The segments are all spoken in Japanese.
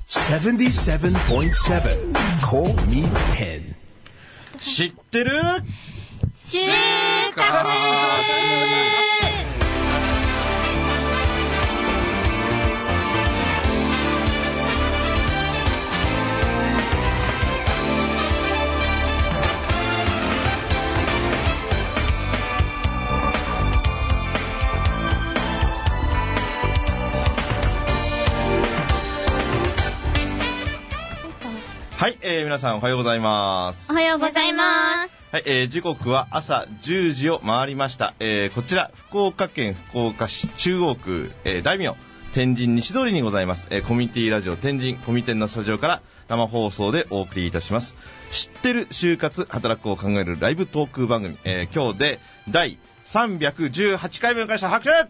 77.7 Call me pen。 知ってる？ 就活。 はい、皆さんおはようございます。 おはようございます。 はい、時刻は朝10時を回りました。こちら福岡県福岡市中央区、大名天神西通りにございます、コミュニティラジオ天神コミテンのスタジオから生放送でお送りいたします。知ってる就活働くを考えるライブトーク番組、今日で第318回目を迎えした拍手。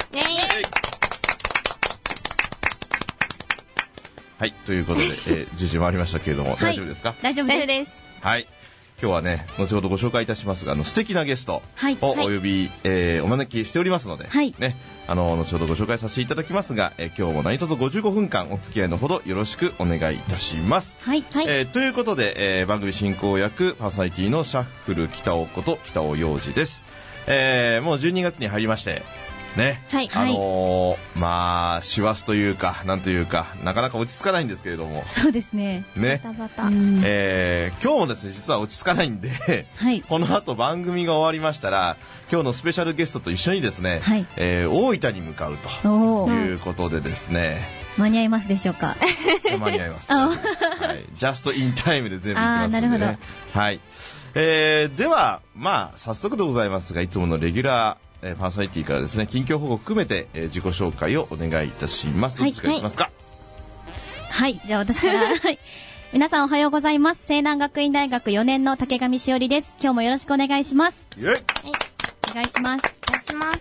はい、ということで、10時回りましたけれども、大丈夫ですか？ 大丈夫です。 はい、今日はね、後ほどご紹介いたしますが、素敵なゲストをお呼び、お招きしておりますので、ね、後ほどご紹介させていただきますが、今日も何卒55分間お付き合いのほどよろしくお願いいたします。 はい、 ということで、番組進行役パーソナリティのシャッフル北尾こと北尾陽二です。もう12月に入りましてね、まあ師走というかなんというかなかなか落ち着かないんですけれども、 そうですね、 ね、 バタバタ、 今日もですね実は落ち着かないんで、この後番組が終わりましたら今日のスペシャルゲストと一緒にですね、大分に向かうということでですね、 間に合いますでしょうか？ 間に合います、はい、ジャストインタイムで全部行きますので、ね、なるほど、はい、ではまあ早速でございますがいつものレギュラーパーソナリティからですね近況報告含めて、自己紹介をお願いいたします。どっちからいきますか？ はい、じゃあ私から皆さんおはようございます。西南学院大学4年の竹上しおりです。今日もよろしくお願いします。 イエイ、はい、 お願いします。お願いします。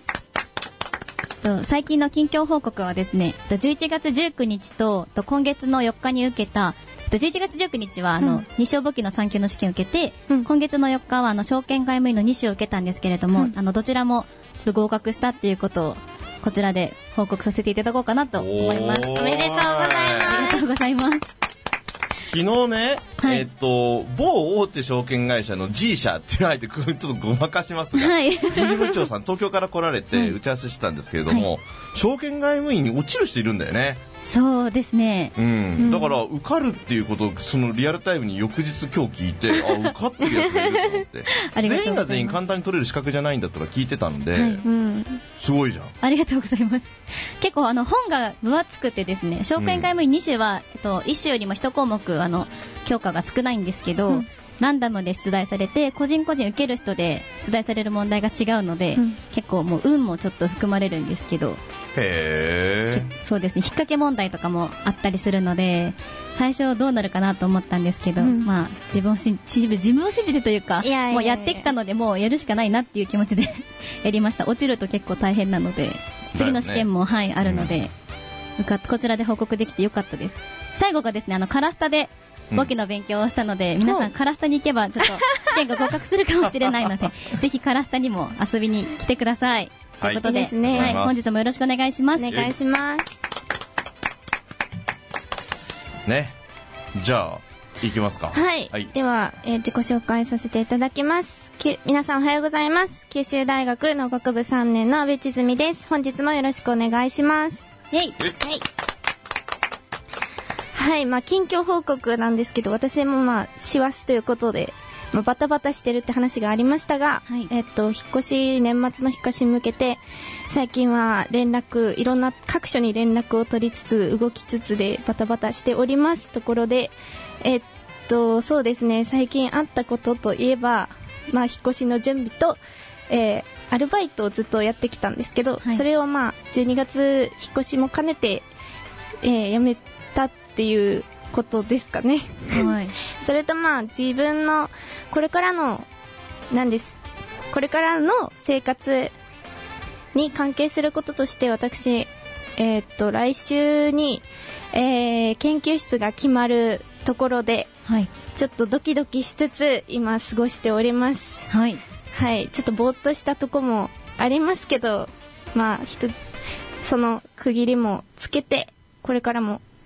最近の近況報告はですね、11月19日と今月の4日に受けた11月19日は日商簿記の3級の試験を受けて、今月の4日は証券外務員の2種を受けたんですけれども、どちらもちょっと合格したっていうことをこちらで報告させていただこうかなと思います。おめでとうございます。ありがとうございます。 昨日ね、某大手証券会社の G 社っていうのをちょっとごまかしますが、人事部長さん東京から来られて打ち合わせしてたんですけれども、証券外務員に落ちる人いるんだよね。 そうですね、 だから受かるっていうことをそのリアルタイムに翌日今日聞いて受かってるやつがいると思って全員が全員簡単に取れる資格じゃないんだったら聞いてたんで、すごいじゃん。ありがとうございます。結構本が分厚くてですね、証券外務員2種は、1種よりも1項目教科が少ないんですけど、ランダムで出題されて個人個人受ける人で出題される問題が違うので、結構もう運もちょっと含まれるんですけど、そうですね、引っ掛け問題とかもあったりするので最初どうなるかなと思ったんですけど、まあ自分を信じてというか、もうやってきたのでもうやるしかないなっていう気持ちでやりました。落ちると結構大変なので次の試験も、あるので、こちらで報告できてよかったです。最後がですね、カラスタで簿記の勉強をしたので、皆さんカラスタに行けばちょっと試験が合格するかもしれないのでぜひカラスタにも遊びに来てください。ということで、本日もよろしくお願いします。お願いしますね。じゃあ行きますか。 はい、では、自己紹介させていただきます。皆さんおはようございます。九州大学農学部3年の阿部千純です。本日もよろしくお願いします。はい、まあ近況報告なんですけど、私も師走ということでバタバタしてるって話がありましたが、引っ越し、年末の引っ越しに向けて最近はいろんな各所に連絡を取りつつ動きつつでバタバタしておりますところで、そうですね、最近あったことといえば、引っ越しの準備と、アルバイトをずっとやってきたんですけど、それを12月引っ越しも兼ねて、辞めたっていうことですかね。それと自分のこれからの生活に関係することとして私、来週に、研究室が決まるところで、ちょっとドキドキしつつ今過ごしております。ちょっとぼーっとしたとこもありますけど、その区切りもつけてこれからも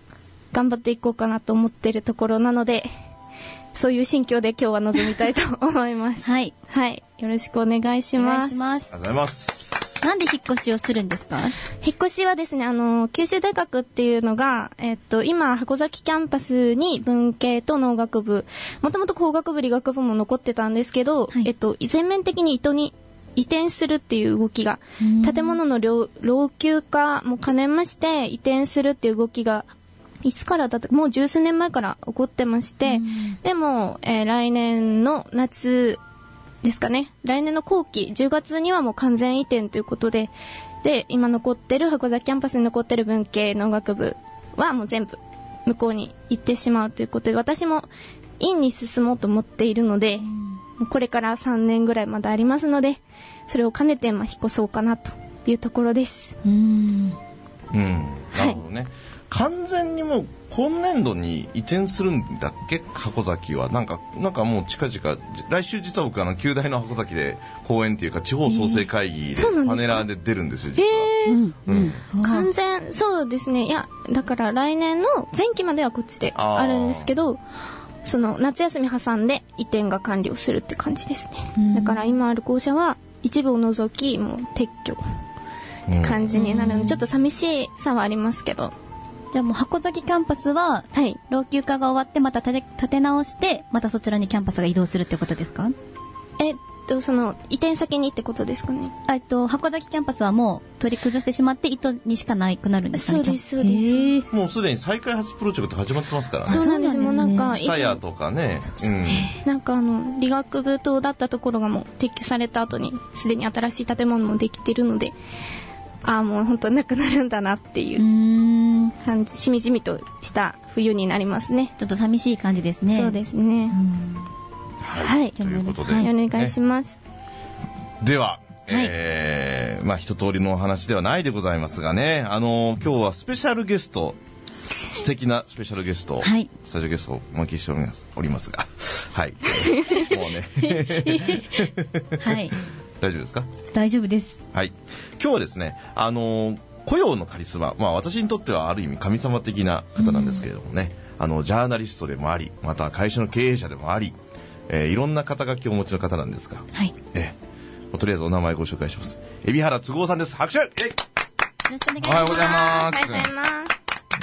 頑張っていこうかなと思ってるところなので、そういう心境で今日は臨みたいと思います。 はい。 はい。よろしくお願いします。 お願いします。 ありがとうございます。 なんで引っ越しをするんですか？ 引っ越しはですね、九州大学っていうのが、今、箱崎キャンパスに文系と農学部、もともと工学部、理学部も残ってたんですけど、はい、全面的に水戸に移転するっていう動きが、建物の老朽化も兼ねまして移転するっていう動きがいつからだともう十数年前から起こってまして、でも、来年の夏ですかね、来年の後期10月にはもう完全移転ということで、今残ってる箱崎キャンパスに残ってる文系農学部はもう全部向こうに行ってしまうということで、私も院に進もうと思っているので、これから3年ぐらいまでありますので、それを兼ねて引っ越そうかなというところです。 なるほどね。完全にもう今年度に移転するんだっけ、箱崎は。なんかもう近々、来週実は僕旧大の箱崎で講演っていうか地方創生会議でパネラーで出るんですよ、実は。 完全、そうですね。いや、だから来年の前期まではこっちであるんですけど、その夏休み挟んで移転が完了するって感じですね。だから今ある校舎は一部を除きもう撤去って感じになるので、ちょっと寂しさはありますけど。 じゃあもう箱崎キャンパスは、老朽化が終わってまた建て直してまたそちらにキャンパスが移動するってことですか？ その移転先にってことですかね。 箱崎キャンパスはもう取り崩してしまって糸にしかなくなるんですかね。 そうですそうです。 もうすでに再開発プロジェクト始まってますからね。 そうなんです。もうなんかスタヤとかね、 なんか理学部棟だったところがもう撤去された後にすでに新しい建物もできてるので、もう本当なくなるんだなっていう感じ、しみじみとした冬になりますね。 ちょっと寂しい感じですね。 そうですね。はい、 ということで、 お願いします。 では、一通りのお話ではないでございますがね、今日はスペシャルゲスト、素敵なスペシャルゲスト、スタジオゲストをお招きしておりますが、はい、もうね、 はい。 大丈夫ですか？ 大丈夫です。 はい。今日はですね、雇用のカリスマ、私にとってはある意味神様的な方なんですけれどもね、ジャーナリストでもあり、また会社の経営者でもあり、いろんな肩書きをお持ちの方なんですが、とりあえずお名前ご紹介します。海老原都合さんです。拍手。よろしくお願いします。 おはようございます。 おはようございます。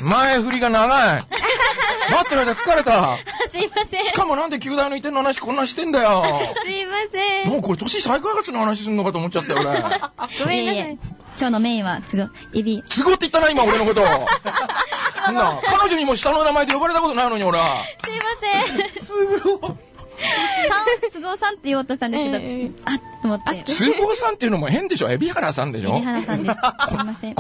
前振りが長い。待ってる間疲れた。 すいません。 しかもなんで旧大の移転の話こんなしてんだよ。 すいません。 もうこれ都市再開発の話するのかと思っちゃったよ俺。 ごめんなさい。 今日のメインは都合って言ったな今俺のこと。彼女にも下の名前で呼ばれたことないのに俺は。 すいません。都合さんって言おうとしたんですけど、と思って。 都合さんっていうのも変でしょ。海老原さんでしょ。 海老原さんです。すいません。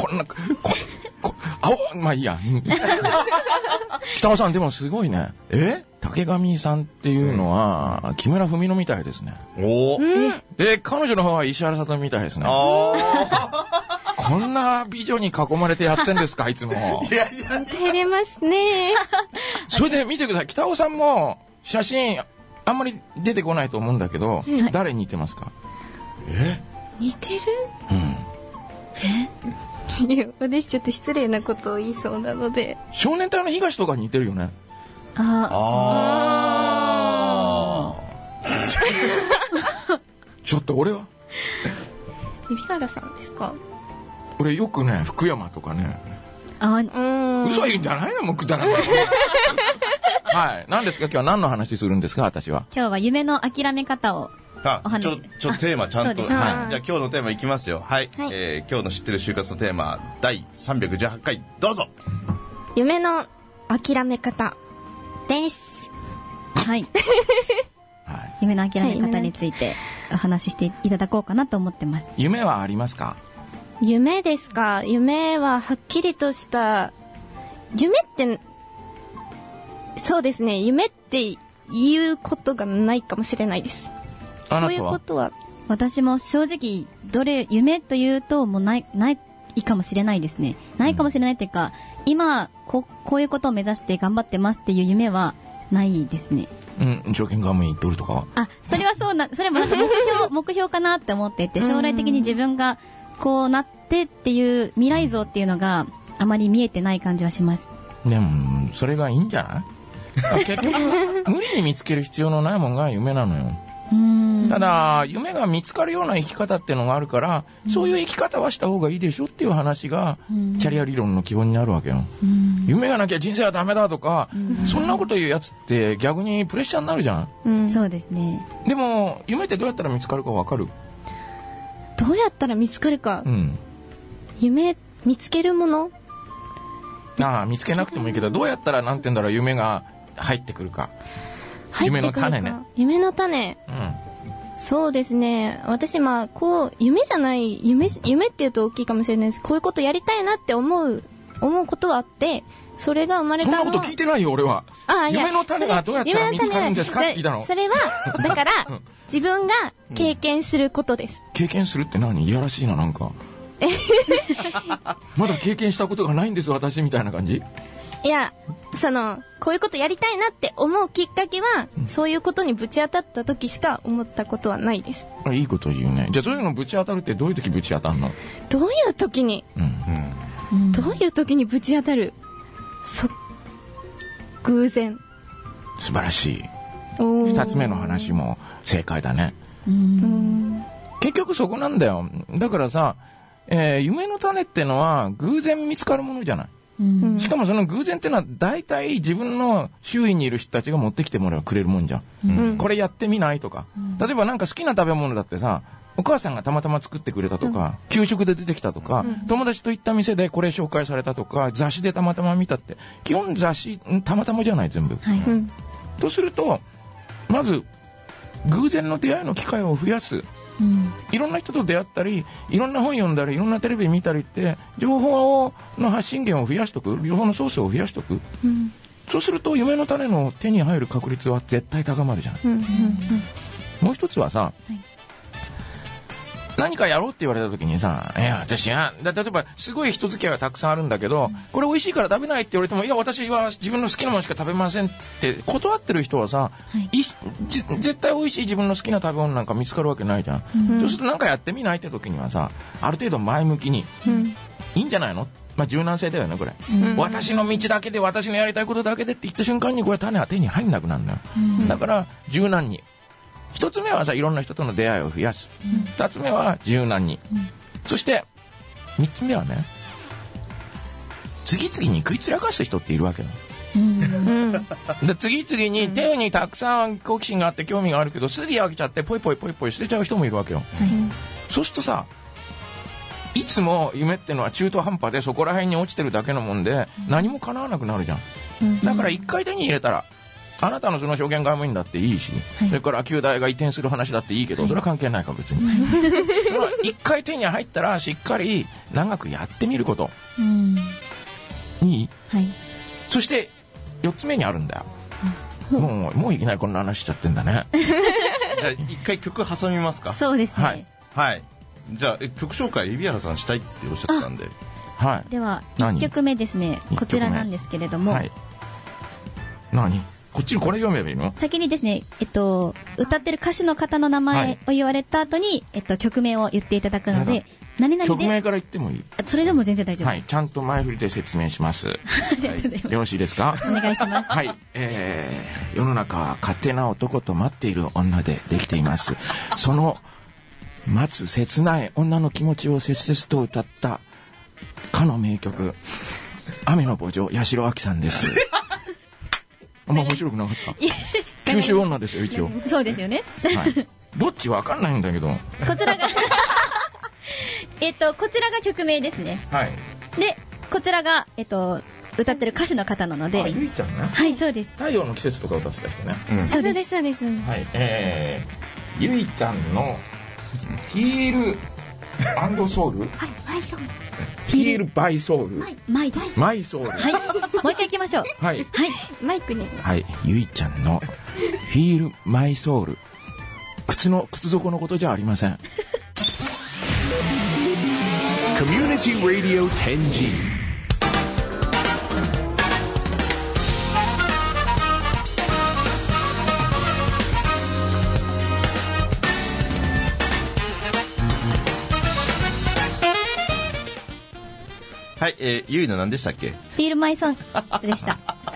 まあいいや。北尾さんでもすごいね。竹上さんっていうのは木村文乃みたいですね。で彼女の方は石原さとみみたいですね。こんな美女に囲まれてやってんですかいつも。 照れますね。 それで見てください。北尾さんも写真あんまり出てこないと思うんだけど、誰に似てますか？ 似てる？いや、私ちょっと失礼なことを言いそうなので。 少年隊の東とか似てるよね。ちょっと俺は海老原さんですか？ 俺よくね福山とかね。嘘言うんじゃないのもうくだらない。はい。何ですか今日は何の話するんですか私は。 今日は夢の諦め方をお話し。 ちょっとテーマちゃんと。じゃあ今日のテーマいきますよ。はい。今日の知ってる就活のテーマ第318回どうぞ。 夢の諦め方です。 はい。夢の諦め方についてお話ししていただこうかなと思ってます。 夢はありますか？ 夢ですか？夢ははっきりとした夢ってそうですね。夢って言うことがないかもしれないです。 あなたは？ こういうことは私も正直夢というともうないかもしれないですね。ないかもしれないっていうか、今こういうことを目指して頑張ってますっていう夢はないですね。 条件が取るとか。 それはそれもなんか目標かなって思っていて、将来的に自分がこうなってっていう未来像っていうのがあまり見えてない感じはします。 でもそれがいいんじゃない結局無理に見つける必要のないもんが夢なのよ。ただ夢が見つかるような生き方っていうのがあるから、そういう生き方はした方がいいでしょっていう話がキャリア理論の基本になるわけよ。夢がなきゃ人生はダメだとか、そんなこと言うやつって逆にプレッシャーになるじゃん。 そうですね。 でも夢ってどうやったら見つかるかわかる？ どうやったら見つかるか、夢見つけるもの、 見つけなくてもいいけど、どうやったらなんて言うんだろう、夢が入ってくるか。夢の種ね。 夢の種、そうですね。私こう夢じゃない夢っていうと大きいかもしれないです。こういうことやりたいなって思うことはあって、それが生まれたのは。 そんなこと聞いてないよ俺は。夢の種がどうやったら見つかるんですかって聞いたの。 それはだから自分が経験することです。 経験するって何？いやらしいな、なんかまだ経験したことがないんです私みたいな感じ。 いや、こういうことやりたいなって思うきっかけは、そういうことにぶち当たった時しか思ったことはないです。 いいこと言うね。じゃあそういうのぶち当たるってどういう時ぶち当たるの？ どういう時に、どういう時にぶち当たる？偶然。 素晴らしい。二つ目の話も正解だね。結局そこなんだよ。だからさ、夢の種ってのは偶然見つかるものじゃない。しかもその偶然ってのは大体自分の周囲にいる人たちが持ってきてもらえばくれるもんじゃん。これやってみないとか。例えばなんか好きな食べ物だってさ、お母さんがたまたま作ってくれたとか、給食で出てきたとか、友達と行った店でこれ紹介されたとか、雑誌でたまたま見たって、基本雑誌たまたまじゃない全部。とするとまず偶然の出会いの機会を増やす。いろんな人と出会ったり、いろんな本読んだり、いろんなテレビ見たりって情報の発信源を増やしとく、情報のソースを増やしとく、そうすると夢の種の手に入る確率は絶対高まるじゃん。もう一つはさ、何かやろうって言われた時にさ、いや私は例えばすごい人付き合いはたくさんあるんだけど、これ美味しいから食べないって言われても、いや私は自分の好きなものしか食べませんって断ってる人はさ、絶対美味しい自分の好きな食べ物なんか見つかるわけないじゃん。そうすると何かやってみないって時にはさ、ある程度前向きに、いいんじゃないの、柔軟性だよねこれ、私の道だけで、私のやりたいことだけでって言った瞬間にこれ種は手に入んなくなるんだよ。だから柔軟に。一つ目はさ、いろんな人との出会いを増やす。二つ目は柔軟に。そして三つ目はね、次々に食い散らかす人っているわけよ。で次々に手にたくさん好奇心があって興味があるけど、すぐ飽きちゃってポイポイ捨てちゃう人もいるわけよ。そうするとさ、いつも夢ってのは中途半端でそこら辺に落ちてるだけのもんで、何も叶わなくなるじゃん。だから一回手に入れたら、あなたのその証券外務員だっていいし、それから旧大が移転する話だっていいけど、それは関係ないか別に。その一回手に入ったらしっかり長くやってみること。いい？そして4つ目にあるんだよ。もういきなりこんな話しちゃってんだね。 じゃあ一回曲挟みますか。 そうですね。 はい。じゃあ曲紹介海老原さんしたいっておっしゃったんで。 では1曲目ですね。こちらなんですけれども。 何？こっちにこれ読めばいいの？ 先にですね、歌ってる歌手の方の名前を言われた後に、曲名を言っていただくので、何々で。 曲名から言ってもいい？ それでも全然大丈夫です。 ちゃんと前振りで説明します。 ありがとうございます。 よろしいですか？ お願いします。 世の中は勝手な男と待っている女でできています。その待つ切ない女の気持ちを切々と歌ったかの名曲、雨の慕情、八代亜紀さんです。あんま面白くなかった。九州女ですよ一応。 そうですよね。 どっちわかんないんだけど。こちらがこちらが曲名ですね。でこちらが歌ってる歌手の方なので。 ゆいちゃんね。 はいそうです。 太陽の季節とか歌ってた人ね。 そうですそうです。 ゆいちゃんのヒール&ソウル。 マイソウル。 ヒールバイソウル。 マイです。 マイソウル。 もう一回行きましょう。 マイクに。 ゆいちゃんのフィールマイソウル。靴底のことじゃありません。 コミュニティラディオ天神。 はい、ゆいの何でしたっけ？ フィールマイソングでした。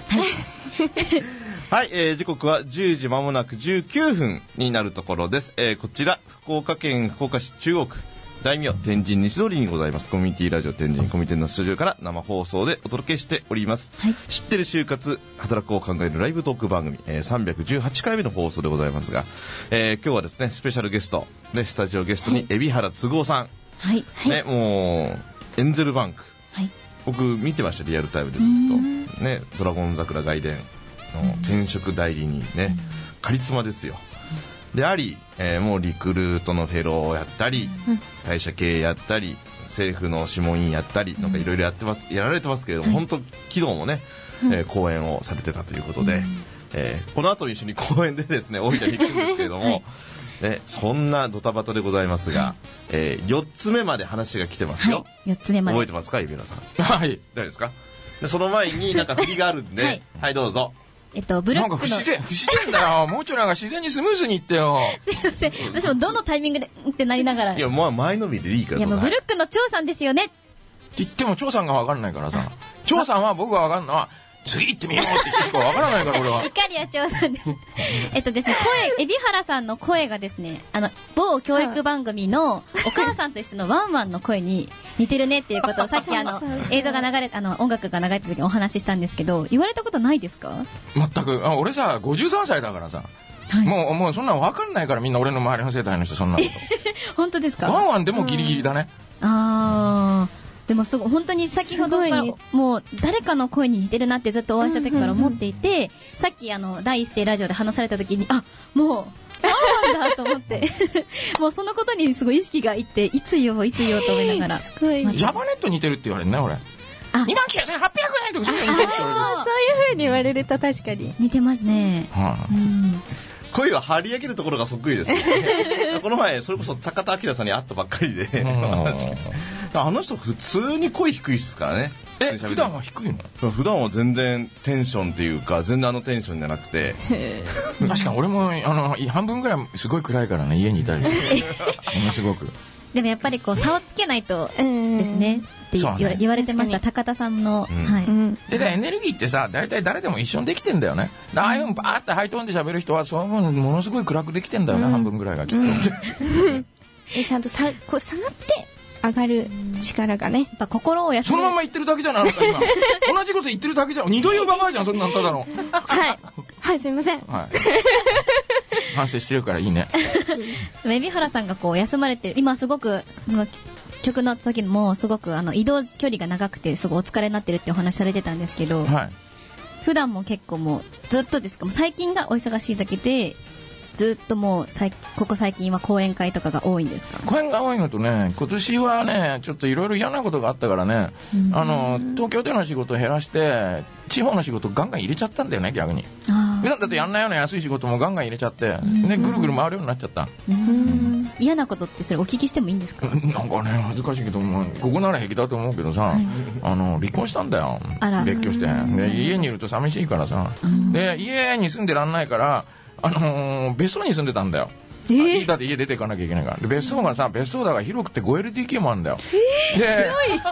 はい、時刻は10時まもなく19分になるところです。こちら福岡県福岡市中央区大名天神西通りにございますコミュニティラジオ天神コミュニティのスタジオから生放送でお届けしております、はい、知ってる就活働くを考えるライブトーク番組、318回目の放送でございますが、今日はですねスペシャルゲスト、ね、スタジオゲストに海老原都合さん、はいね、もうエンゼルバンク、はい、僕見てましたリアルタイムでずっと、ね、ドラゴン桜外伝の転職代理人ね、カリスマですよであり、もうリクルートのフェローをやったり、会社経営やったり政府の諮問員やったりなんかいろいろやられてますけれども、本当昨日もね、講演をされてたということで、この後一緒に講演でですね大分に行くんですけれども、ね、そんなドタバタでございますが、4つ目まで話が来てますよ、 はい、4つ目まで覚えてますか海老原さん。 はい誰ですか。でその前になんか振りがあるんで、はい、はい、どうぞ。 ブルックのなんか不自然だよ。もうちょいなんか自然にスムーズにいってよ。 すいません。私もどのタイミングでってなりながら。 いや、まあ前のみでいいから。 いや、もうブルックの張さんですよね。って言っても張さんがわかんないからさ。張さんは僕がわかんない。次行ってみようって人しかわからないから俺は。 いかりや張さんです。ですね、海老原さんの声がですね、某教育番組のお母さんと一緒のワンワンの声に似てるねっていうことをさっき映像が流れ、音楽が流れた時にお話ししたんですけど、言われたことないですか？ 全く。俺さ、53歳だからさ。はい、もうそんなの分かんないからみんな俺の周りの世代の人そんなこと。 本当ですか？ ワンワンでもギリギリだね。 でもすごい本当に先ほどからもう誰かの声に似てるなってずっとお会いした時から思っていて、さっき第一声ラジオで話された時にもうワンワンだと思ってもうそのことにすごい意識がいっていつ言おうと思いながらジャパネット似てるって言われるね俺。29800円とかそういうの似てるって言われる。そういう風に言われると確かに似てますね。 声は張り上げるところがそっくりですねこの前それこそ高田明さんに会ったばっかりであの人普通に声低いですからね。 普段は低いの？ 普段は全然テンションっていうか全然テンションじゃなくて確かに俺も半分ぐらいすごい暗いからね家にいたりものすごく。 でもやっぱり差をつけないとですねって言われてました高田さんの、 でエネルギーってさ大体誰でも一緒にできてんだよね。ああいうのバーってハイトーンで喋る人はそういうものすごい暗くできてんだよね、半分ぐらいがきっとちゃんと下がって上がる力がね、やっぱ心を休めそのまま言ってるだけじゃないのか今同じこと言ってるだけじゃん。二度言うばかりじゃんそんなんただのはいすいません、 反省してるからいいね海老原さんが休まれて今すごく曲の時もすごく移動距離が長くてすごいお疲れになってるってお話されてたんですけど、普段も結構もうずっとですか？もう最近がお忙しいだけでずっともうここ最近は講演会とかが多いんですか？ 講演が多いのとね、今年はねちょっといろいろ嫌なことがあったからね、東京での仕事を減らして地方の仕事をガンガン入れちゃったんだよね逆に。普段だってやんないような安い仕事もガンガン入れちゃって、ね、ぐるぐる回るようになっちゃった。 嫌なことってそれお聞きしてもいいんですか？ なんかね恥ずかしいけどここなら平気だと思うけどさ、離婚したんだよ。別居してで家にいると寂しいからさ、で家に住んでらんないから別荘に住んでたんだよ。だって家出ていかなきゃいけないから。で別荘がさ別荘だから広くて 5LDK もあるんだよ。で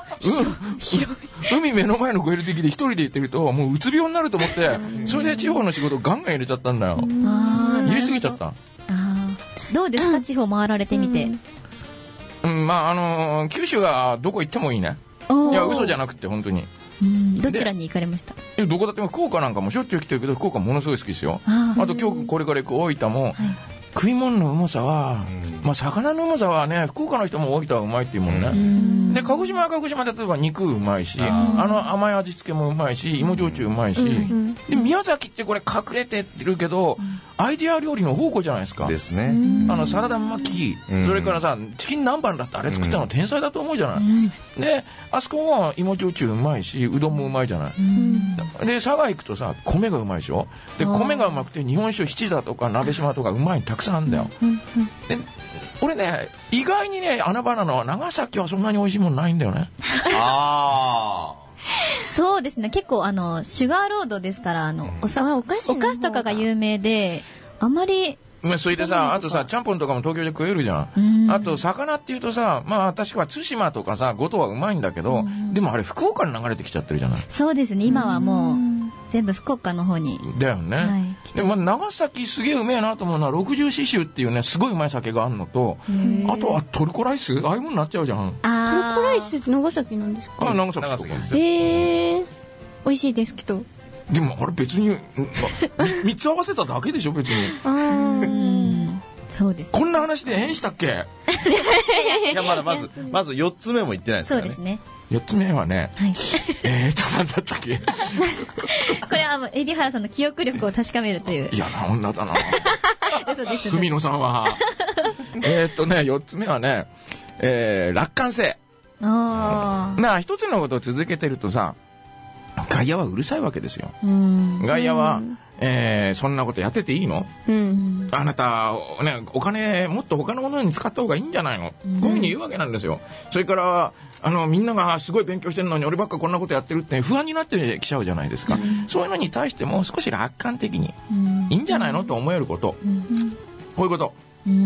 海目の前の 5LDK で一人で行ってるともううつ病になると思ってそれで地方の仕事ガンガン入れちゃったんだよ。入れすぎちゃった。 どうですか地方回られてみて。 九州はどこ行ってもいいね。いや嘘じゃなくて本当に。 どちらに行かれました？ どこだって福岡なんかもしょっちゅう来てるけど福岡ものすごい好きですよ。あと今日これから行く大分も、食い物のうまさは、魚のうまさはね福岡の人も大分はうまいっていうもんね。で鹿児島は鹿児島で例えば肉うまいし甘い味付けもうまいし芋焼酎うまいし、で宮崎ってこれ隠れてるけどアイデア料理の宝庫じゃないですか。 ですね。 サラダ巻き、それからさチキン南蛮だってあれ作ったの天才だと思うじゃない。であそこは芋焼酎うまいしうどんもうまいじゃない。で佐賀行くとさ米がうまいでしょ。で米がうまくて日本酒七田とか鍋島とかうまいのたくさんあるんだよ。で俺ね意外にね穴場なのは長崎はそんなに美味しいものないんだよね。 そうですね。結構シュガーロードですからお菓子とかが有名であんまり。 それでさあとさちゃんぽんとかも東京で食えるじゃん。あと魚っていうとさ確か対馬とかさ五島はうまいんだけど、でもあれ福岡に流れてきちゃってるじゃない。 そうですね今はもう全部福岡の方に。 だよね。はい、でも長崎すげえうめえなと思うのは六十四州っていうねすごいうまい酒があるのと、あとはトルコライスああいうものになっちゃうじゃん。 トルコライスって長崎なんですか？ 長崎ですよ。 美味しいですけど。 でもあれ別に3つ合わせただけでしょ別に。 そうです、 こんな話で変したっけ？ いやまず4つ目も言ってないですからね。 そうですね。 4つ目はね、はい、何だったっけ？これはもう海老原さんの記憶力を確かめるという。 嫌な女だな。 嘘です。 文野さんは4つ目はね、楽観性。一つのことを続けてるとさ、外野はうるさいわけですよ。外野は、そんなことやってていいの？あなた、ね、お金もっと他のものに使った方がいいんじゃないの？こういうふうに言うわけなんですよ。それからみんながすごい勉強してるのに俺ばっかこんなことやってるって不安になってきちゃうじゃないですか。そういうのに対しても少し楽観的にいいんじゃないのと思えること、こういうこと。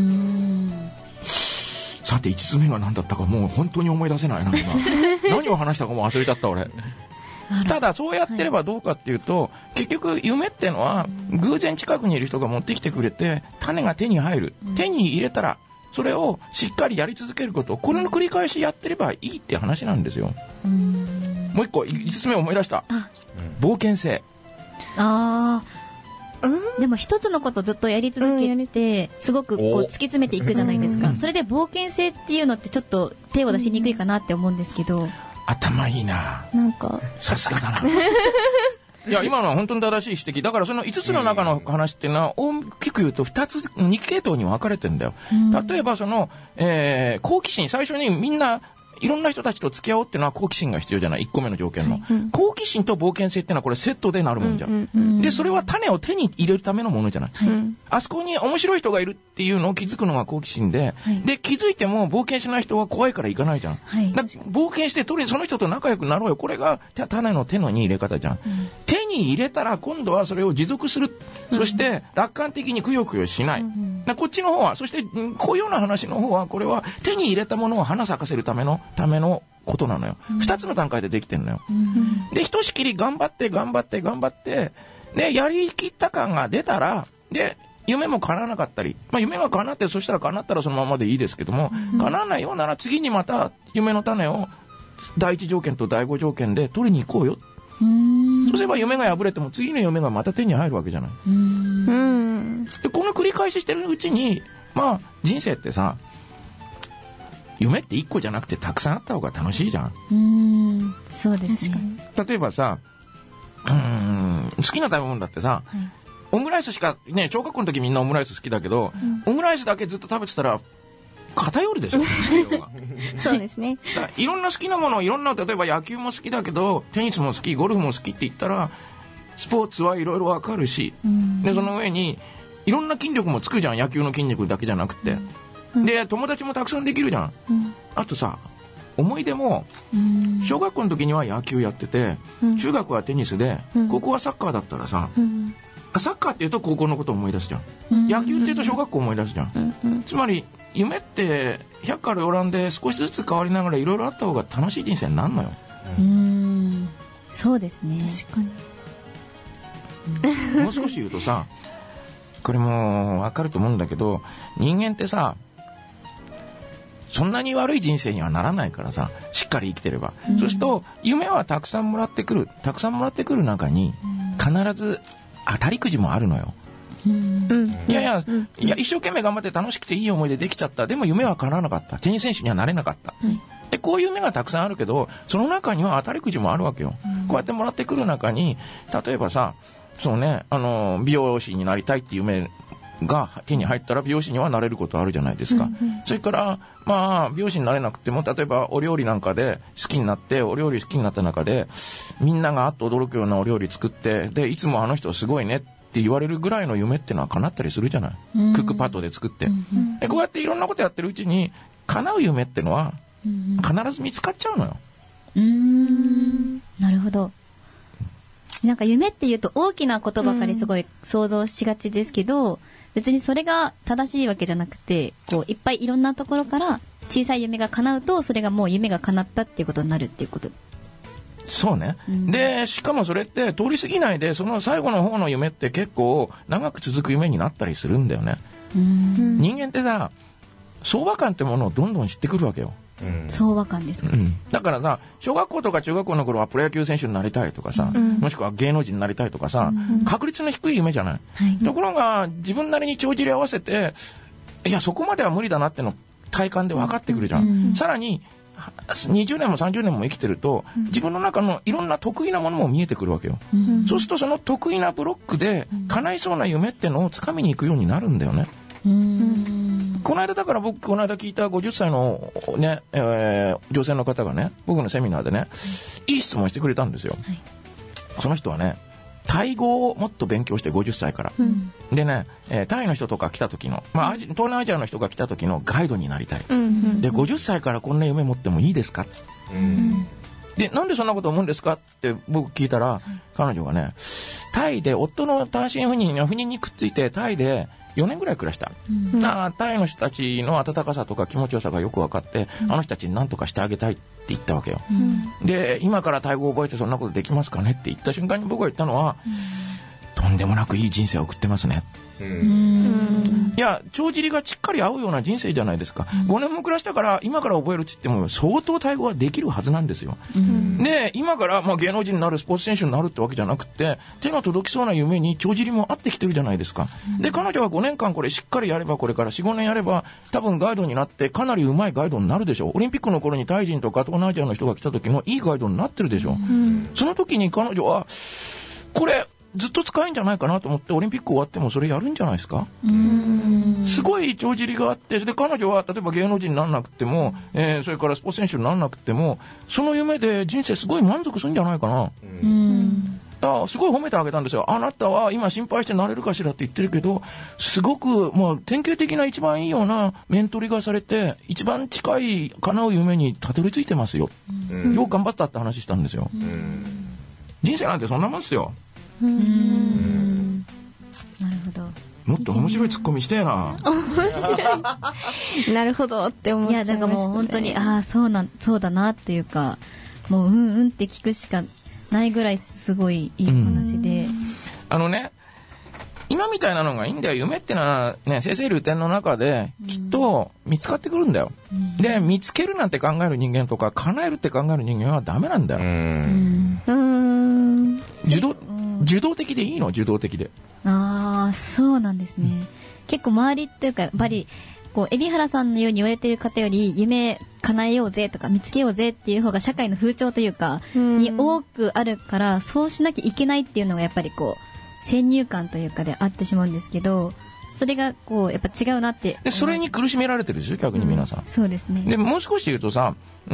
さて5つ目が何だったかもう本当に思い出せないな今。何を話したかも忘れちゃった俺。ただそうやってればどうかっていうと、結局夢ってのは偶然近くにいる人が持ってきてくれて種が手に入る、手に入れたらそれをしっかりやり続けること、これの繰り返しやってればいいって話なんですよ。もう一個5つ目思い出した。冒険性。 でも一つのことずっとやり続けてすごくこう突き詰めていくじゃないですか。それで冒険性っていうのってちょっと手を出しにくいかなって思うんですけど。 頭いいな。 なんかさすがだな。いや今のは本当に正しい指摘だから、その5つの中の話っていうのは大きく言うと2系統に分かれてるんだよ。例えばその、好奇心、最初にみんないろんな人たちと付き合おうっていうのは好奇心が必要じゃない。1個目の条件の、好奇心と冒険性っていうのはこれセットでなるもんじゃん、でそれは種を手に入れるためのものじゃない、あそこに面白い人がいるっていうのを気づくのが好奇心で、で気づいても冒険しない人は怖いから行かないじゃん、だ冒険してその人と仲良くなろうよ、これが種の手の入れ方じゃん、手に入れたら今度はそれを持続する、そして楽観的にくよくよしない、こっちの方は、そしてこういうような話の方はこれは手に入れたものを花咲かせるためのことなのよ。2つの段階でできてるのよ、でひとしきり頑張ってでやりきった感が出たら、で夢も叶わなかったり、夢が叶って、そしたら叶ったらそのままでいいですけども、叶わないようなら次にまた夢の種を第一条件と第5条件で取りに行こうよ。そうすれば夢が破れても次の夢がまた手に入るわけじゃない。でこの繰り返ししてるうちに、人生ってさ、夢って1個じゃなくてたくさんあった方が楽しいじゃん。 そうですね。 例えばさ、好きな食べ物だってさ、オムライスしかね、小学校の時みんなオムライス好きだけど、オムライスだけずっと食べてたら偏るでしょ。 そうですね。 いろんな好きなもの、いろんな、例えば野球も好きだけどテニスも好き、ゴルフも好きって言ったらスポーツはいろいろわかるし、でその上にいろんな筋力もつくじゃん、野球の筋肉だけじゃなくて、で友達もたくさんできるじゃん、あとさ、思い出も、小学校の時には野球やってて、中学はテニスで、高校はサッカーだったらさ、サッカーっていうと高校のことを思い出すじゃん、野球っていうと小学校を思い出すじゃん、つまり夢って百花繚乱で少しずつ変わりながらいろいろあった方が楽しい人生になるのよ。 そうですね。 確かに。 もう少し言うとさ、これも分かると思うんだけど、人間ってさ、そんなに悪い人生にはならないからさ、しっかり生きてれば、そうすると夢はたくさんもらってくる中に必ず当たりくじもあるのよ。いや一生懸命頑張って楽しくていい思い出できちゃった、でも夢は叶わなかった、テニス選手にはなれなかった、でこういう夢がたくさんあるけど、その中には当たりくじもあるわけよ、こうやってもらってくる中に、例えばさ、そうね、美容師になりたいっていう夢が手に入ったら美容師にはなれることあるじゃないですか、それから美容師になれなくても、例えばお料理なんかで好きになって、お料理好きになった中でみんながあっと驚くようなお料理作って、でいつもあの人すごいねって言われるぐらいの夢ってのは叶ったりするじゃない、クックパッドで作って、でこうやっていろんなことやってるうちに叶う夢ってのは必ず見つかっちゃうのよ。 なるほど。なんか夢っていうと大きなことばかりすごい想像しがちですけど、別にそれが正しいわけじゃなくて、こういっぱいいろんなところから小さい夢が叶うと、それがもう夢が叶ったっていうことになるっていうこと。 そうね、でしかもそれって通り過ぎないで、その最後の方の夢って結構長く続く夢になったりするんだよね。人間ってさ、相場感ってものをどんどん知ってくるわけよ。 相場感ですか、 だからさ、小学校とか中学校の頃はプロ野球選手になりたいとかさ、もしくは芸能人になりたいとかさ、確率の低い夢じゃない、ところが自分なりに帳尻合わせて、いやそこまでは無理だなっての体感で分かってくるじゃん、さらに20年も30年も生きてると、自分の中のいろんな得意なものも見えてくるわけよ、そうするとその得意なブロックで叶いそうな夢ってのを掴みに行くようになるんだよね。この間だから僕この間聞いた50歳のね、女性の方がね、僕のセミナーでね、いい質問してくれたんですよ、その人はね、タイ語をもっと勉強して50歳から、でね、タイの人とか来た時の、東南アジアの人が来た時のガイドになりたい、で50歳からこんな夢持ってもいいですか、でなんでそんなこと思うんですかって僕聞いたら、彼女がね、タイで夫の単身赴任にくっついてタイで4年ぐらい暮らした、タイの人たちの温かさとか気持ちよさがよく分かって、あの人たちに何とかしてあげたいって言ったわけよ、で今からタイ語を覚えてそんなことできますかねって言った瞬間に僕が言ったのは、とんでもなくいい人生を送ってますね。いや帳尻がしっかり合うような人生じゃないですか、5年も暮らしたから今から覚えるって言っても相当タイ語はできるはずなんですよ、で今から芸能人になる、スポーツ選手になるってわけじゃなくて、手が届きそうな夢に帳尻も合ってきてるじゃないですか。で彼女は5年間これしっかりやれば、これから 4,5 年やれば多分ガイドになってかなりうまいガイドになるでしょう。オリンピックの頃にタイ人とか東南アジアの人が来た時のいいガイドになってるでしょう、その時に彼女はこれずっと使えんじゃないかなと思って、オリンピック終わってもそれやるんじゃないですか。すごい帳尻があって、で彼女は例えば芸能人にならなくても、それからスポーツ選手にならなくても、その夢で人生すごい満足するんじゃないかな。すごい褒めてあげたんですよ。あなたは今心配してなれるかしらって言ってるけど、すごく典型的な一番いいようなメントリがされて、一番近い叶う夢にたどり着いてますよ、よく頑張ったって話したんですよ。人生なんてそんなもんですよ。 なるほど。 もっと面白いツッコミしてえな。 面白い。なるほどって思っちゃいましたね。 いやだからもう本当にそうだなっていうか、もううんって聞くしかないぐらいすごいいい話で、 今みたいなのがいいんだよ。夢ってのはね、生々流転の中できっと見つかってくるんだよ、で見つけるなんて考える人間とか叶えるって考える人間はダメなんだよ。受動的でいいの、受動的で。 そうなんですね、結構周りっていうかやっぱりこう海老原さんのように言われている方より、夢叶えようぜとか見つけようぜっていう方が社会の風潮というかに多くあるから、そうしなきゃいけないっていうのがやっぱりこう先入観というかであってしまうんですけど、それがこうやっぱ違うなって。 でそれに苦しめられてるでしょ、逆に皆さん、 そうですね。 でもう少し言うとさ、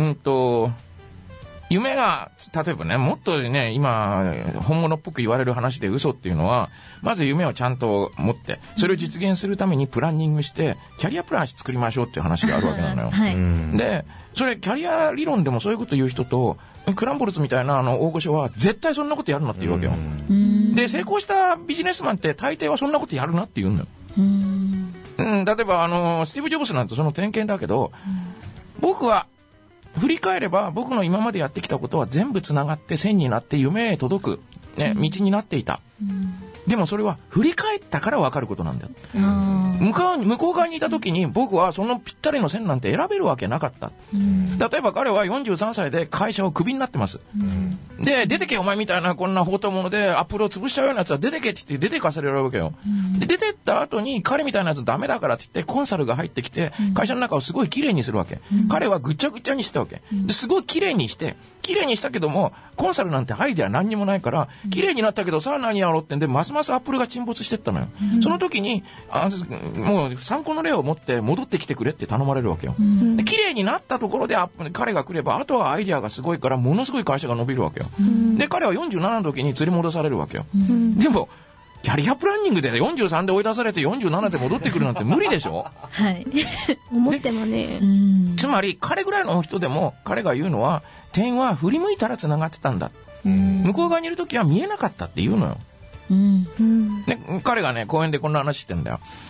夢が例えばね、もっとね、今本物っぽく言われる話で嘘っていうのは、まず夢をちゃんと持って、それを実現するためにプランニングしてキャリアプラン作りましょうっていう話があるわけなのよ、でそれキャリア理論でもそういうこと言う人と、クランボルツみたいな大御所は絶対そんなことやるなって言うわけよ。で成功したビジネスマンって大抵はそんなことやるなって言うのよ。例えばスティーブ・ジョブズなんてその典型だけど、僕は振り返れば僕の今までやってきたことは全部つながって線になって夢へ届く、道になっていた、でもそれは振り返ったから分かることなんだよ。向こう側にいた時に僕はそのぴったりの線なんて選べるわけなかった。例えば彼は43歳で会社をクビになってます。で出てけお前みたいなこんな放蕩者でアップルを潰しちゃうようなやつは出てけって言って出てかされるわけよ。で出てった後に彼みたいなやつダメだからって言ってコンサルが入ってきて会社の中をすごい綺麗にするわけ。彼はぐちゃぐちゃにしたわけですごい綺麗にしたけども、コンサルなんてアイデア何にもないから綺麗になったけどさあ何やろうってんで、ますますアップルが沈没してったのよ。その時にもう参考の例を持って戻ってきてくれって頼まれるわけよ。綺麗になったところで彼が来れば、あとはアイデアがすごいからものすごい会社が伸びるわけよ。で彼は47の時に連れ戻されるわけよ。でもキャリアプランニングで43で追い出されて47で戻ってくるなんて無理でしょ。 はい思ってもね。 つまり彼ぐらいの人でも彼が言うのは、点は振り向いたらつながってたんだ、向こう側にいる時は見えなかったって言うのよ。で彼がね講演でこんな話してんだよ。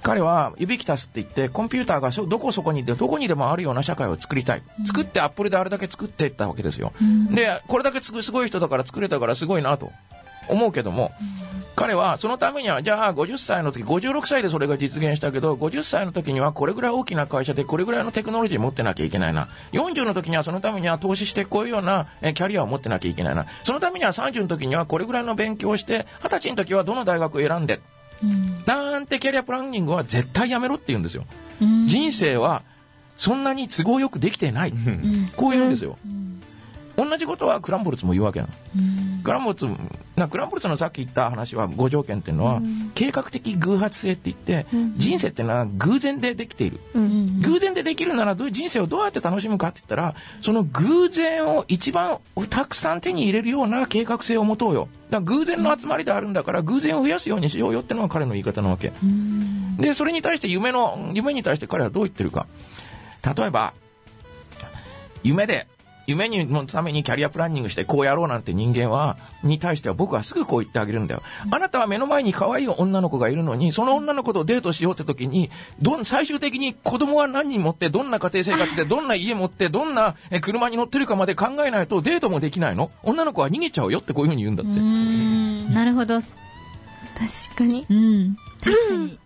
彼はユビキタスって言ってコンピューターがどこそこにでどこにでもあるような社会を作りたい、作ってアップルであれだけ作っていったわけですよ、でこれだけすごい人だから作れたからすごいなと思うけども、彼はそのためにはじゃあ50歳の時56歳でそれが実現したけど50歳の時にはこれぐらい大きな会社でこれぐらいのテクノロジー持ってなきゃいけないな、40の時にはそのためには投資してこういうようなキャリアを持ってなきゃいけないな、そのためには30の時にはこれぐらいの勉強をして20歳の時はどの大学を選んで、なんてキャリアプランニングは絶対やめろって言うんですよ、人生はそんなに都合よくできてない、こう言うんですよ、同じことはクランボルツも言うわけなの、クランボルツのさっき言った話は5条件っていうのは、計画的偶発性って言って、人生っていうのは偶然でできている、偶然でできるなら人生をどうやって楽しむかって言ったら、その偶然を一番たくさん手に入れるような計画性を持とうよ、だから偶然の集まりであるんだから偶然を増やすようにしようよってのが彼の言い方なわけ、でそれに対して夢に対して彼はどう言ってるか、例えば夢のためにキャリアプランニングしてこうやろうなんて人間に対しては僕はすぐこう言ってあげるんだよ。あなたは目の前に可愛い女の子がいるのに、その女の子とデートしようって時に最終的に子供は何人持って、どんな家庭生活でどんな家持って、どんな車に乗ってるかまで考えないとデートもできないの、女の子は逃げちゃうよってこういう風に言うんだって。 なるほど、確かに、 確かに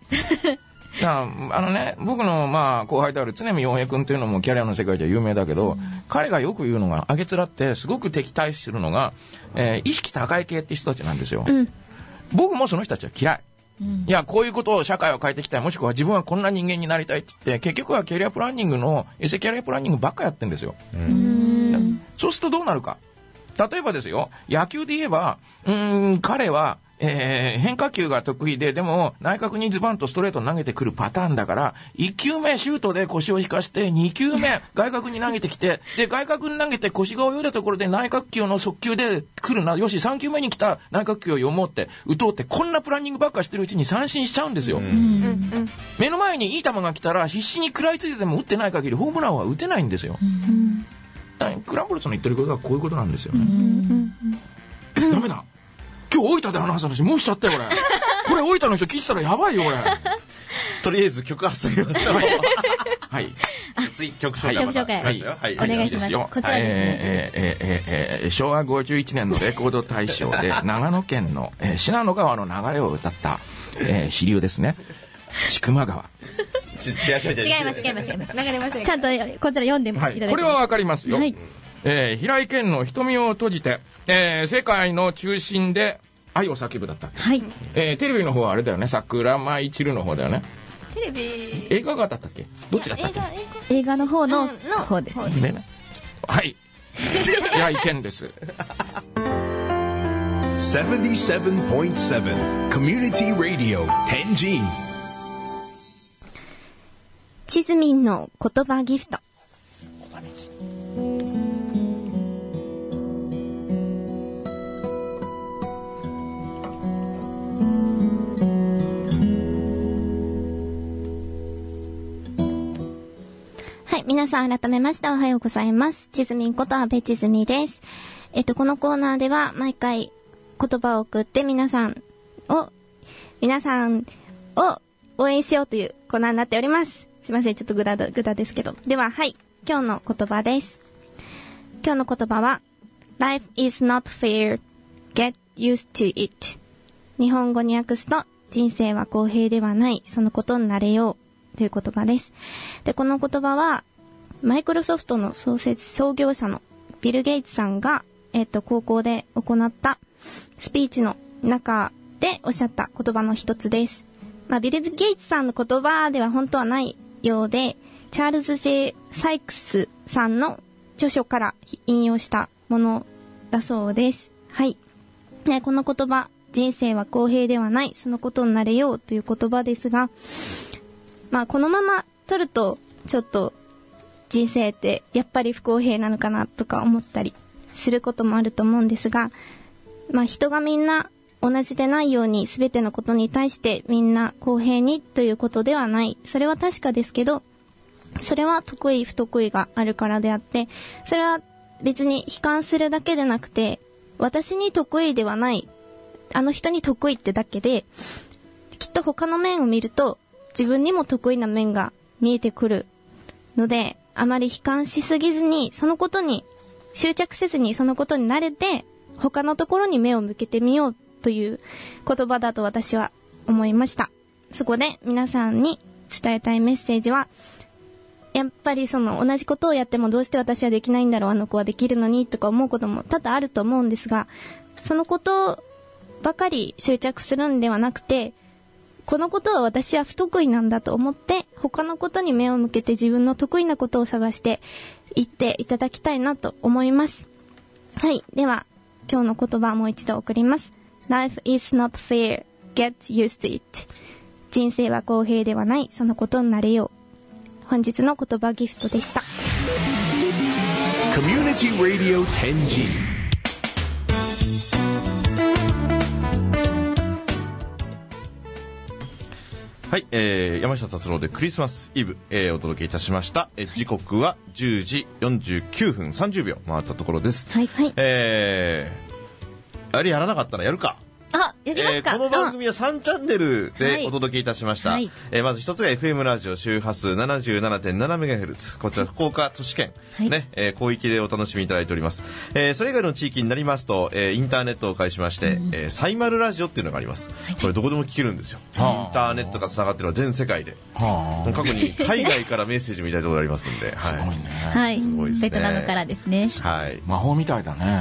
僕の後輩である常見洋平君というのもキャリアの世界では有名だけど、彼がよく言うのが、あげつらってすごく敵対するのが、意識高い系って人たちなんですよ、僕もその人たちは嫌い、いやこういうことを社会を変えていきたい、もしくは自分はこんな人間になりたいって言って結局はキャリアプランニングのエセキャリアプランニングばっかやってるんですよ、そうするとどうなるか、例えばですよ、野球で言えば彼は変化球が得意で、でも内角にズバンとストレート投げてくるパターンだから、1球目シュートで腰を引かして、2球目外角に投げてきて、で外角に投げて腰が泳いだところで内角球の速球で来るな、よし3球目に来た内角球を読もうって打とうって、こんなプランニングばっかしてるうちに三振しちゃうんですよ、目の前にいい球が来たら必死に食らいついてでも打ってない限りホームランは打てないんですよ、クランボルツの言ってることはこういうことなんですよね、ダメだ、今日大分で話す話もうしちゃったよこれ大分の人聞いてたらやばいよとりあえず曲挟みましょうはい、 次曲紹介、 お願いします。こちらですね、 昭和51年のレコード大賞で長野県の、信濃川の流れを歌った、支流ですね、千曲川。 違います流れません。ちゃんとこちら読んでもいただいて、 これはわかりますよ、平井堅の瞳を閉じて、世界の中心で愛を叫ぶだったっけ、テレビの方はあれだよね、桜舞い散るの方だよね、 テレビ映画がだったっけ、どっちだったっけ、 映画の方の方ですね、 はい平井堅です 77.7 Community Radio 天神、 チズミンの言葉ギフト。はい、皆さん改めましておはようございます。チズミンこと阿部チズミです。このコーナーでは毎回言葉を送って皆さんを応援しようというコーナーになっております。すいません、ちょっとグダですけど。では、はい、今日の言葉です。今日の言葉は Life is not fair. Get used to it. 日本語に訳すと、人生は公平ではない。そのことになれようという言葉です。で、この言葉はマイクロソフトの創業者のビル・ゲイツさんが高校で行ったスピーチの中でおっしゃった言葉の一つです。ビル・ゲイツさんの言葉では本当はないようで、チャールズ・J・サイクスさんの著書から引用したものだそうです。はい。ね、この言葉、人生は公平ではない、そのことになれようという言葉ですが、このまま取るとちょっと人生ってやっぱり不公平なのかなとか思ったりすることもあると思うんですが、人がみんな同じでないように全てのことに対してみんな公平にということではない。それは確かですけど、それは得意不得意があるからであって、それは別に悲観するだけでなくて、私に得意ではない、あの人に得意ってだけで、きっと他の面を見ると自分にも得意な面が見えてくるので、あまり悲観しすぎずに、そのことに執着せずにそのことに慣れて、他のところに目を向けてみようという言葉だと私は思いました。そこで皆さんに伝えたいメッセージは、やっぱりその同じことをやってもどうして私はできないんだろう、あの子はできるのにとか思うことも多々あると思うんですが、そのことばかり執着するんではなくて、このことは私は不得意なんだと思って他のことに目を向けて自分の得意なことを探していっていただきたいなと思います。はい、では今日の言葉もう一度送ります。 Life is not fair, get used to it。 人生は公平ではない、そのことになれよう。本日の言葉ギフトでした。 Community Radio Tenjin。 はい、山下達郎でクリスマスイブ、お届けいたしました。時刻は10時49分30秒回ったところです。 はい、はい。 あれやらなかったらやるか。 あ、やりますか。 この番組は3チャンネルでお届けいたしました。はい、まず一つが FM ラジオ周波数 77.7MHz、 こちら福岡都市圏、はい、ね、広域でお楽しみいただいております。それ以外の地域になりますと、インターネットを介しまして、サイマルラジオっていうのがあります。これどこでも聞けるんですよ。インターネットがつながってるのは全世界で。過去に海外からメッセージみたいなところがありますんで、はい、 すごいね。 はい、 すごいですね。 ベトナムからですね。 はい、 魔法みたいだね。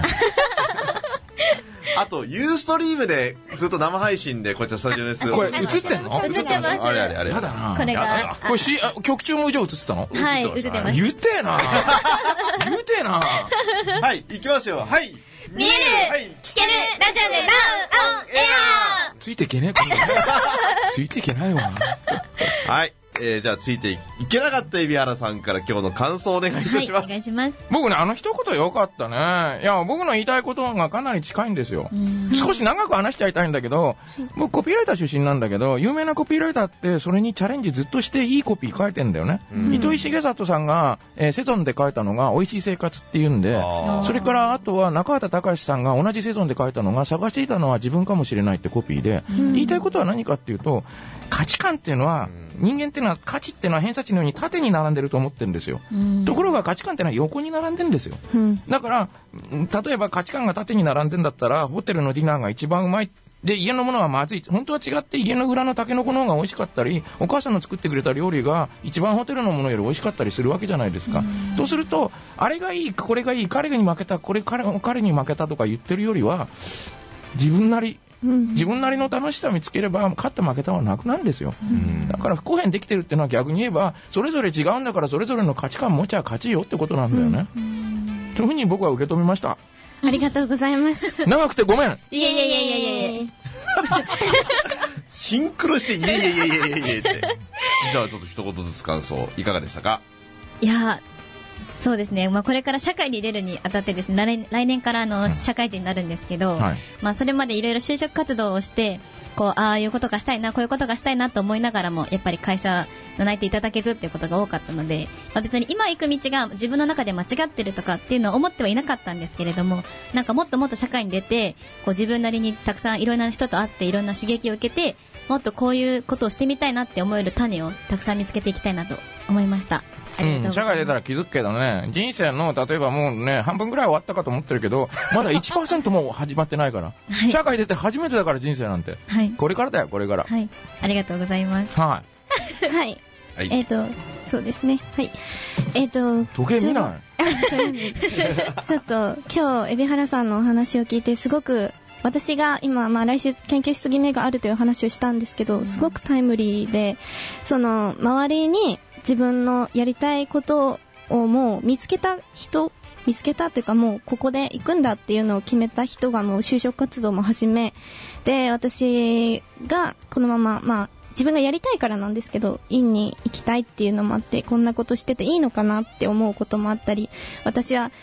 あとユーストリームでずっと生配信でこちらスタジオです。 これ映ってんの？ 映ってます。 あれあれやだな。 これがこれ曲中も以上映ってたの？ はい、映ってます。 言ってえな。言ってえな。 はい、行きますよ。はい、 見える、はい、聞けるラジオでランオンエア。 ついていけねえ。ついていけないわ。 はい、じゃあついていけなかった海老原さんから今日の感想をお願いいたします。 はい、お願いします。 僕ね、一言よかったね。いや、僕の言いたいことがかなり近いんですよ。少し長く話しちゃいたいんだけど、僕コピーライター出身なんだけど、有名なコピーライターってそれにチャレンジずっとしていいコピー書いてんだよね。糸井重里さんが、セゾンで書いたのが美味しい生活っていうんで、それからあとは中畑隆さんが同じセゾンで書いたのが探していたのは自分かもしれないってコピーで、言いたいことは何かっていうと、価値観っていうのは、人間っていうのは価値っていうのは偏差値のように縦に並んでると思ってるんですよ。ところが価値観っていうのは横に並んでるんですよ。だから例えば価値観が縦に並んでんだったらホテルのディナーが一番うまいで家のものはまずい、本当は違って家の裏のタケノコの方が美味しかったり、お母さんの作ってくれた料理が一番ホテルのものより美味しかったりするわけじゃないですか。そうするとあれがいいこれがいい、彼に負けた彼に負けたとか言ってるよりは、自分なりの楽しさを見つければ勝った負けたはなくなるんですよ。だから不公平にできてるっていうのは逆に言えばそれぞれ違うんだからそれぞれの価値観持ちゃ勝ちよってことなんだよね。そういうふうに僕は受け止めました。 ありがとうございます。 長くてごめん。 いえシンクロしていえって。じゃあちょっと一言ずつ感想いかがでしたか？ いや、そうですね、これから社会に出るにあたってですね、来年から社会人になるんですけど、それまでいろいろ就職活動をしてああいうことがしたいな、こういうことがしたいなと思いながらもやっぱり会社の内定いただけずっていうことが多かったので、別に今行く道が自分の中で間違ってるとかっていうのを思ってはいなかったんですけれども、なんかもっともっと社会に出て自分なりにたくさんいろんな人と会っていろんな刺激を受けて、もっとこういうことをしてみたいなって思える種をたくさん見つけていきたいなと思いました。 社会出たら気づくけどね、人生の例えばもうね半分ぐらい終わったかと思ってるけど、まだ 1% も始まってないから、はい、社会出て初めてだから人生なんて、はい、これからだよこれから。 はい、ありがとうございます。 はい、 はい、そうですね、はい、 時計見ないちょっと今日海老原さんのお話を聞いてすごく、私が今、来週研究室決めがあるという話をしたんですけど、すごくタイムリーで、その周りに自分のやりたいことをもう見つけたというか、もうここで行くんだっていうのを決めた人がもう就職活動も始めで、私がこのまま自分がやりたいからなんですけど院に行きたいっていうのもあって、こんなことしてていいのかなって思うこともあったり、私は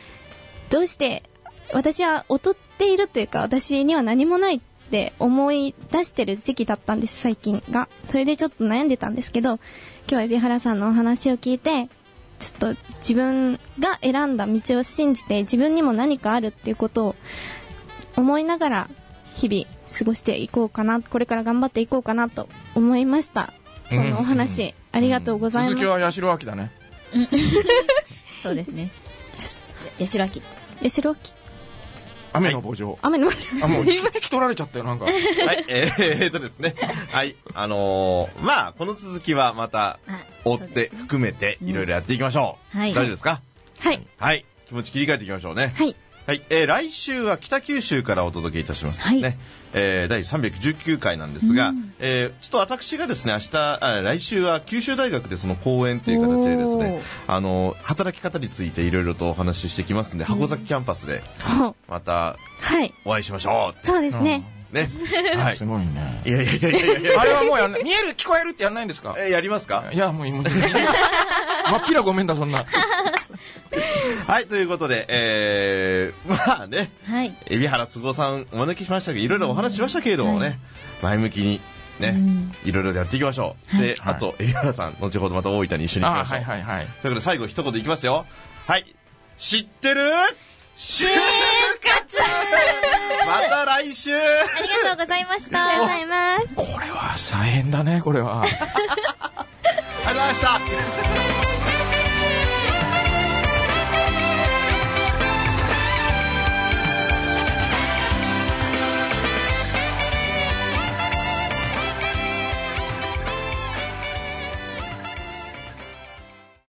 劣っているというか、私には何もないって思い出してる時期だったんです、最近が。それでちょっと悩んでたんですけど、今日海老原さんのお話を聞いて、ちょっと自分が選んだ道を信じて、自分にも何かあるっていうことを思いながら日々過ごしていこうかな、これから頑張っていこうかなと思いました。 今日のお話、ありがとうございます。 続きは八代亜紀だね。 そうですね。八代亜紀。 八代亜紀。 雨の墓場。 雨の墓場。もう聞き取られちゃったよ、なんか。はい、 ですね。はい、まあ、この続きはまた、追って含めて、いろいろやっていきましょう。大丈夫ですか？ はい。 はい。気持ち切り替えていきましょうね。 はい。 はい、来週は北九州からお届けいたします。ね。第319回なんですが、ちょっと私がですね、来週は九州大学でその講演という形でですね、働き方についていろいろとお話ししてきますんで、箱崎キャンパスで、また、お会いしましょう。 そうですね。 ね。はい。 すごいね。 いや。 あれはもう見える、聞こえるってやんないんですか？ やりますか？ いや、もう、真っ平ごめんだ、そんな。 はい、ということで、まあね、海老原都合さんお招きしましたけど、いろいろお話ししましたけれどもね、前向きにね、いろいろやっていきましょう。で、あと、海老原さん、後ほどまた大分に一緒に行きましょう。ということで、最後一言いきますよ。はい。知ってる？就活また来週。 ありがとうございました。 ありがとうございます。 これは大変だね、これは。 ありがとうございました。